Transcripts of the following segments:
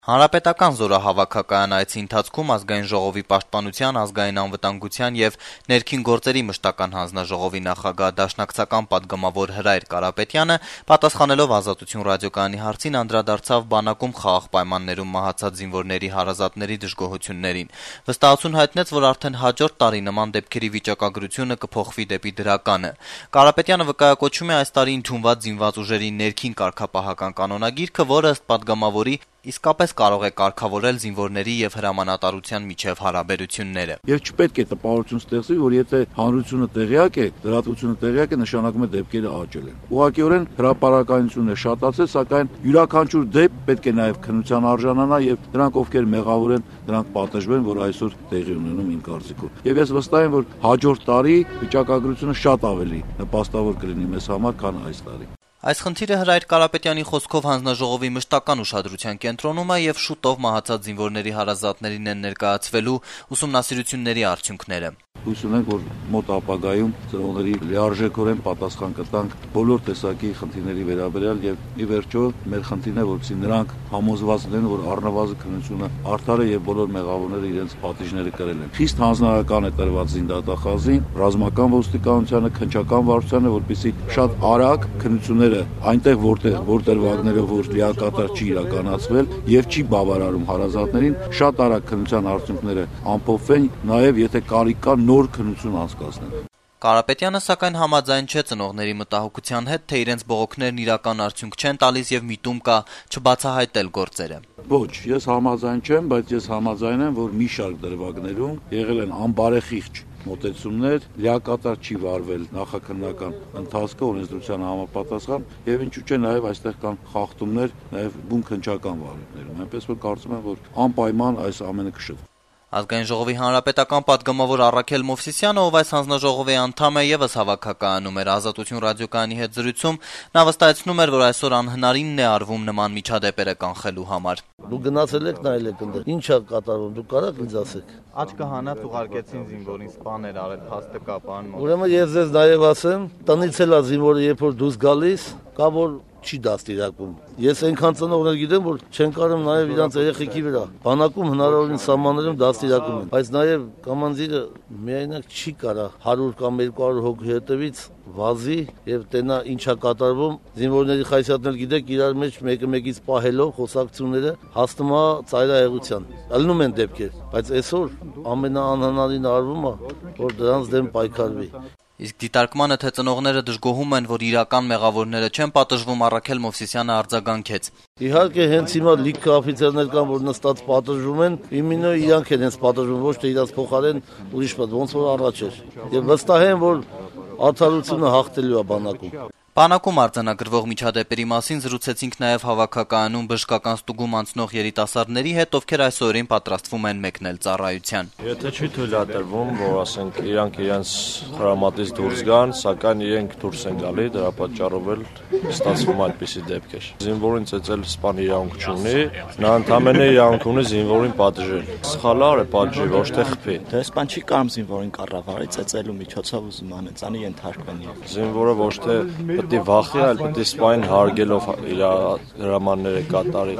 Հանրապետական զորահավաքական այցի ընթացքում Ազգային ժողովի պաշտպանության, ազգային անվտանգության եւ ներքին գործերի մշտական հանձնաժողովի նախագահ դաշնակցական պատգամավոր Հրայր Կարապետյանը, պատասխանելով Ազատություն ռադիոկայանի հարցին, անդրադարձավ բանակում խաղաղ պայմաններում մահացած զինվորների հարազատների դժգոհություններին։ Վստահություն հայտնեց, որ արդեն հաջորդ տարի նման դեպքերի վիճակագրությունը կփոխվի դեպի դրականը։ Կարապետյանը վկայակոչում է այս տարի ընդունված զինված ուժերի ներքին կարգապահական կանոնագիրքը, որը ըստ պատգամավորի իսկապես կարող է կարգավորել զինվորների եւ հրամանատարության միջև հարաբերությունները։ Եվ չպետք է տպավորություն ստեղծվի, որ եթե հանրությունը տեղյակ է, լրատվությունը տեղյակ է, նշանակում է դեպքերը աճել են։ Ուղղակիորեն հրապարակայնությունն է շատացել, սակայն յուրաքանչյուր դեպք պետք է նաեւ քննության արժանանա եւ նրանք, ովքեր մեղավոր են, դրանք պատժվեն, որ այսօր տեղի ունենում իմ կարծիքով։ Եվ ես վստահ եմ, որ հաջորդ տարի վիճակագրությունը շատ ավելի նպաստավոր կլինի մեզ համար, քան այս տարի։ Այս խնդիրը Հրայր Կարապետյանի խոսքով հանձնաժողովի մշտական ուշադրության կենտրոնում է եւ շուտով մահացած զինվորների հարազատներին են ներկայացվելու ուսումնասիրությունների արդյունքները։ Հույս ունենք, որ մոտ ապագայում ծնողների լիարժեքորեն պատասխան կտանք բոլոր տեսակի խնդիրների վերաբերյալ եւ ի վերջո մեր խնդիրն է, որպեսզի նրանք համոզված լինեն, որ առնվազն քննությունը արդար է եւ բոլոր մեղավորները իրենց պատիժները կրել են։ Խիստ հանձնարարական է տրված զինդատախազին, ռազմական ոստիկանությանը, քննչական վարչությանը, որպեսզի շատ արագ քննությունները այնտեղ, որտեղ վագներով որ լիակատար չի իրականացվել եւ չի բավարարում հարազատներին, շատ արագ քննության արդյունքները ամփոփվեն, նաեւ եթե կարիք կա նոր քննություն անցկացնել։ Կարապետյանը սակայն համաձայն չէ ծնողների մտահոգության հետ, թե իրենց բողոքներն իրական արդյունք չեն տալիս եւ միտում կա չբացահայտել գործերը։ Ոչ, ես համաձայն չեմ, բայց ես համաձայն եմ, որ մի շարք դրվագներում եղել են անբարեխիղճ մոտեցումներ, լիակատար չի վարվել նախաքննական ընթացքը օրենսդրության համապատասխան եւ ինչու՞ չէ նաեւ այստեղ կան խախտումներ նաեւ բուն քննչական վարույթներում։ Այնպես որ կարծում եմ, որ անպայման այս ամենը կշտկի։ Ազգային ժողովի հանրապետական պատգամավոր Առաքել Մովսիսյանը, ով այս հանձնաժողովի անդամ է, եւս հավաքակայանում էր Ազատություն ռադիոկայանի հետ զրույցում, նա վստահեցնում էր, որ այսօր անհնարինն է արվում նման միջադեպերը կանխելու համար։ Դու գնացել եք նայել եք ընդ։ Ինչ է կատարվում, դու կարաք ինձ ասեք։ Աչքը հանած ուղարկեցին զինվորին սպաներ արել, փաստը կա, պարոն։ Ուրեմն ես ձեզ նաեւ ասեմ, տնից էլ է զինվորը երբ որ դուրս գալիս, կա որ չի դաստիարակում։ Ես այնքան ծնողներ գիտեմ, որ չեն կարող նաև իրանց երեխեքի վրա։ Բանակում հնարավորին սահմաններում դաստիարակում են, բայց նաև կոմանդիրը միայնակ չի կարա 100 կամ 200 հոգի հետևից վազի եւ տենա ինչա կատարվում։ Զինվորների խայսյատներ գիտեք, իրար մեջ մեկը մեկից պահելով խոսակցությունները հասնում է ծայրահեղության։ Ալնում են դեպքեր, բայց այսօր ամենաանհնարին արվում է, որ դրանց դեմ պայքարվի։ Իսկ դիտարկմանը, թե ծնողները դժգոհում են, որ իրական մեղավորները չեն պատժվում, Առաքել Մովսիսյանը արձագանքեց։ Իհարկե հենց հիմա լիքը օֆիցերներ կան, որ նստած պատժվում են, իմինո իրանք են հենց պատժվում, ոչ թե իրաց փոխարեն ուրիշ բան, ոնց որ առաջ էր։ Եվ վստահ եմ, որ արդարությունը հաղթելու է բանակում։ Բանակում արձանագրվող միջադեպերի մասին զրուցեցինք նաև հավաքակայանում բժշկական ստուգում անցնող երիտասարդների հետ, ովքեր այսօրին պատրաստվում են մեկնել ծառայության։ Եթե չի թույլատրվում, որ ասենք իրանք իրենց հրամատից դուրս գան, սակայն իրենք դուրս են գալի, դրա պատճառով էլ ստացվում այդպիսի դեպքեր։ Զինվորին ծեծել սպան իրավունք չունի, նա ընդամենը իրավունք ունի զինվորին պատժել։ Սխալար է պատժի, ոչ թե խփի։ Դե սպան չի կարող զինվորին կառավարի ծեծելու միջոցով ուզում անեցանի ենթարկվեն։ Զինվորը ոչ թե պետք է վախի, այլ պետք է սպային հարգելով իր հրամանները կատարի։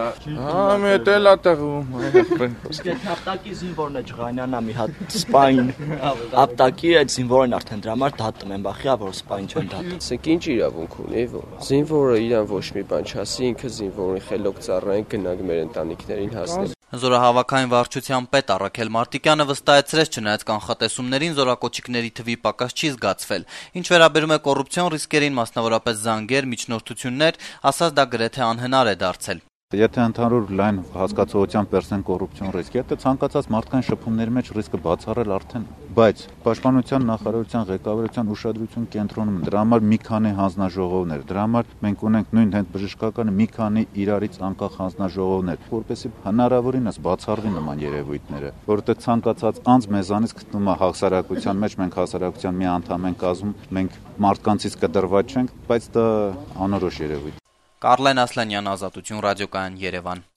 Մետ էլ է տեղում։ Իսկ այդ ապտակի զինվորն է ջղանյանա մի հատ սպային ապտակի այդ զինվորն արդեն դրա համար դատում են բախի, որ սպային չեն դատում։ Ասենք ինչ իրավունք ունի, զինվորը իրան ոչ մի բան չասի, ինքը զինվորին խելոք ծառային գնաք մեր ընտանիքներին հասնել։ Զորահավաքային վարչության պետ Առաքել Մարտիկյանը վստահեցրեց, չնայած կանխատեսումներին զորակոչիկների թվի պակաս չի զգացվել։ Ինչ վերաբերում է կոռուպցիոն ռիսկերին, մասնավորապես զանգեր, միջնորդություններ, ասած դա գրեթե անհնար է դարձել։ Եթե ընդհանուր լայն հասկացողությամբ վերցնեն կոռուպցիոն ռիսկի, դա ցանկացած մարդկային շփումների մեջ ռիսկը բացառել արդեն, բայց պաշտպանության նախարարության ղեկավարության ուշադրություն կենտրոնում են։ Դրա համար մի քանի հանձնաժողովներ, դրա համար մենք ունենք նույն հենց բժշկականը մի քանի իրարից անկախ հանձնաժողովներ, որպեսզի հնարավորինս բացառվի նման երևույթները, որովհետև ցանկացած անձ մեզանից գտնում է հասարակության մեջ, մենք հասարակության մի անդամ ենք կազմում, մենք մարդկանցից կդրված չենք, բայց դա անորոշ երևույթ։ Կարլեն Ասլանյան, Ազատություն ռադիոկայան, Երևան։